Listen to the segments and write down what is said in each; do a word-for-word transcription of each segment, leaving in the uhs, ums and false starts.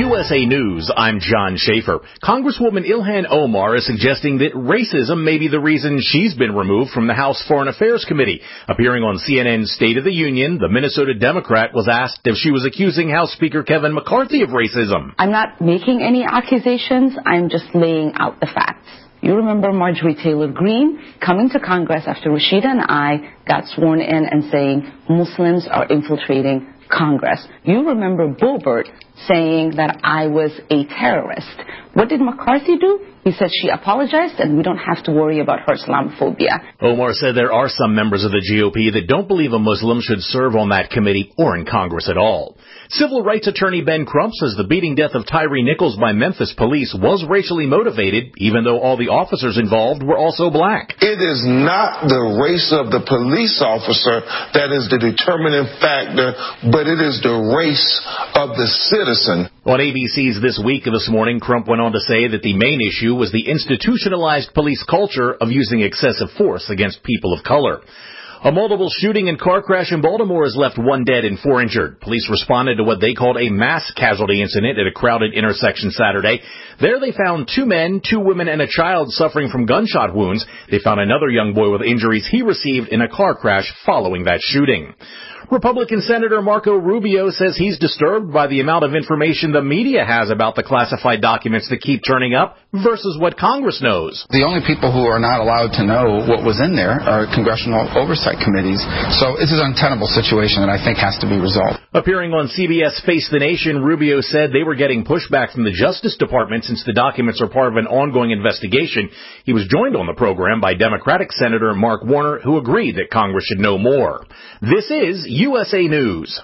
U S A News, I'm John Schaefer. Congresswoman Ilhan Omar is suggesting that racism may be the reason she's been removed from the House Foreign Affairs Committee. Appearing on C N N's State of the Union, the Minnesota Democrat was asked if she was accusing House Speaker Kevin McCarthy of racism. I'm not making any accusations. I'm just laying out the facts. You remember Marjorie Taylor Greene coming to Congress after Rashida and I got sworn in and saying Muslims are infiltrating Congress. You remember Boebert saying that I was a terrorist. What did McCarthy do? He said she apologized and we don't have to worry about her Islamophobia. Omar said there are some members of the G O P that don't believe a Muslim should serve on that committee or in Congress at all. Civil rights attorney Ben Crump says the beating death of Tyree Nichols by Memphis police was racially motivated, even though all the officers involved were also black. It is not the race of the police officer that is the determining factor, but it is the race of the citizen. On A B C's This Week this morning, Crump went on to say that the main issue was the institutionalized police culture of using excessive force against people of color. A multiple shooting and car crash in Baltimore has left one dead and four injured. Police responded to what they called a mass casualty incident at a crowded intersection Saturday. There they found two men, two women, and a child suffering from gunshot wounds. They found another young boy with injuries he received in a car crash following that shooting. Republican Senator Marco Rubio says he's disturbed by the amount of information the media has about the classified documents that keep turning up versus what Congress knows. The only people who are not allowed to know what was in there are congressional oversight committees. So this is an untenable situation that I think has to be resolved. Appearing on C B S Face the Nation, Rubio said they were getting pushback from the Justice Department since the documents are part of an ongoing investigation. He was joined on the program by Democratic Senator Mark Warner, who agreed that Congress should know more. This is U S A News.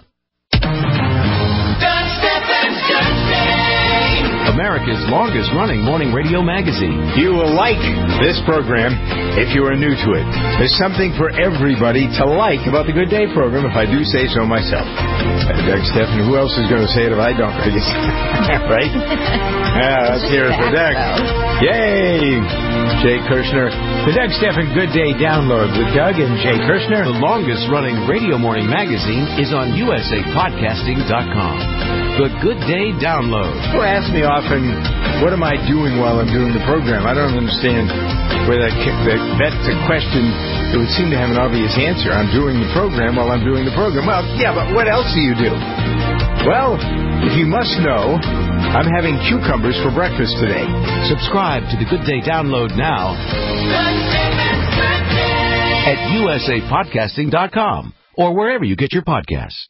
America's longest-running morning radio magazine. You will like this program if you are new to it. There's something for everybody to like about the Good Day program, if I do say so myself. Uh, Doug Stephan, who else is going to say it if I don't? I guess. Right? Yeah, let's hear it for Doug. Yay! Jay Kirshner. The Doug Stephan Good Day download with Doug and Jay Kirshner. The longest-running radio morning magazine is on U S A podcasting dot com. The Good Day download. People ask me often, what am I doing while I'm doing the program? I don't understand where that, that that's a question that would seem to have an obvious answer. I'm doing the program while I'm doing the program. Well, yeah, but what else do you do? Well, if you must know, I'm having cucumbers for breakfast today. Subscribe to the Good Day download now at U S A podcasting dot com or wherever you get your podcasts.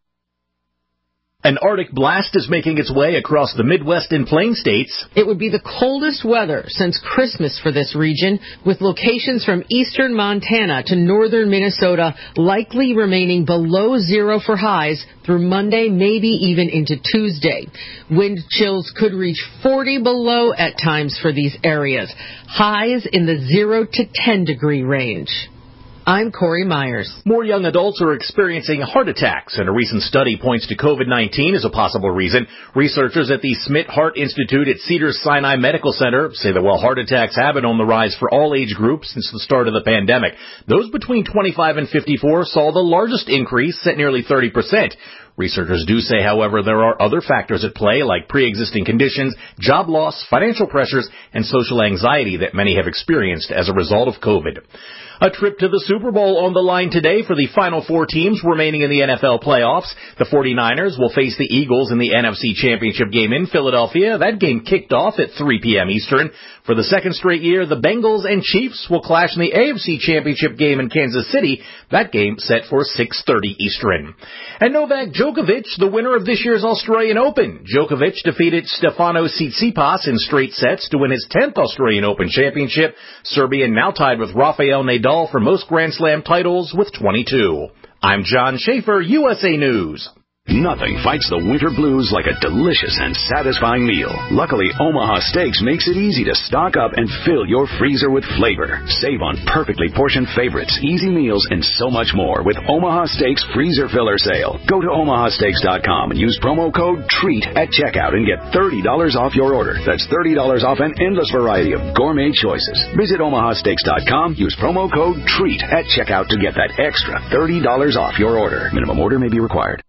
An Arctic blast is making its way across the Midwest and Plain states. It would be the coldest weather since Christmas for this region, with locations from eastern Montana to northern Minnesota likely remaining below zero for highs through Monday, maybe even into Tuesday. Wind chills could reach forty below at times for these areas. Highs in the zero to ten degree range. I'm Corey Myers. More young adults are experiencing heart attacks, and a recent study points to COVID nineteen as a possible reason. Researchers at the Smith Heart Institute at Cedars-Sinai Medical Center say that while heart attacks have been on the rise for all age groups since the start of the pandemic, those between twenty-five and fifty-four saw the largest increase at nearly thirty percent. Researchers do say, however, there are other factors at play like pre-existing conditions, job loss, financial pressures, and social anxiety that many have experienced as a result of COVID. A trip to the Super Bowl on the line today for the final four teams remaining in the N F L playoffs. The forty-niners will face the Eagles in the N F C Championship game in Philadelphia. That game kicked off at three p.m. Eastern. For the second straight year, the Bengals and Chiefs will clash in the A F C Championship game in Kansas City. That game set for six thirty Eastern. And Novak Djokovic, the winner of this year's Australian Open. Djokovic defeated Stefanos Tsitsipas in straight sets to win his tenth Australian Open championship. Serbian now tied with Rafael Nadal for most Grand Slam titles with twenty-two. I'm John Schaefer, U S A News. Nothing fights the winter blues like a delicious and satisfying meal. Luckily, Omaha Steaks makes it easy to stock up and fill your freezer with flavor. Save on perfectly portioned favorites, easy meals, and so much more with Omaha Steaks Freezer Filler Sale. Go to omaha steaks dot com and use promo code TREAT at checkout and get thirty dollars off your order. That's thirty dollars off an endless variety of gourmet choices. Visit omaha steaks dot com, use promo code TREAT at checkout to get that extra thirty dollars off your order. Minimum order may be required.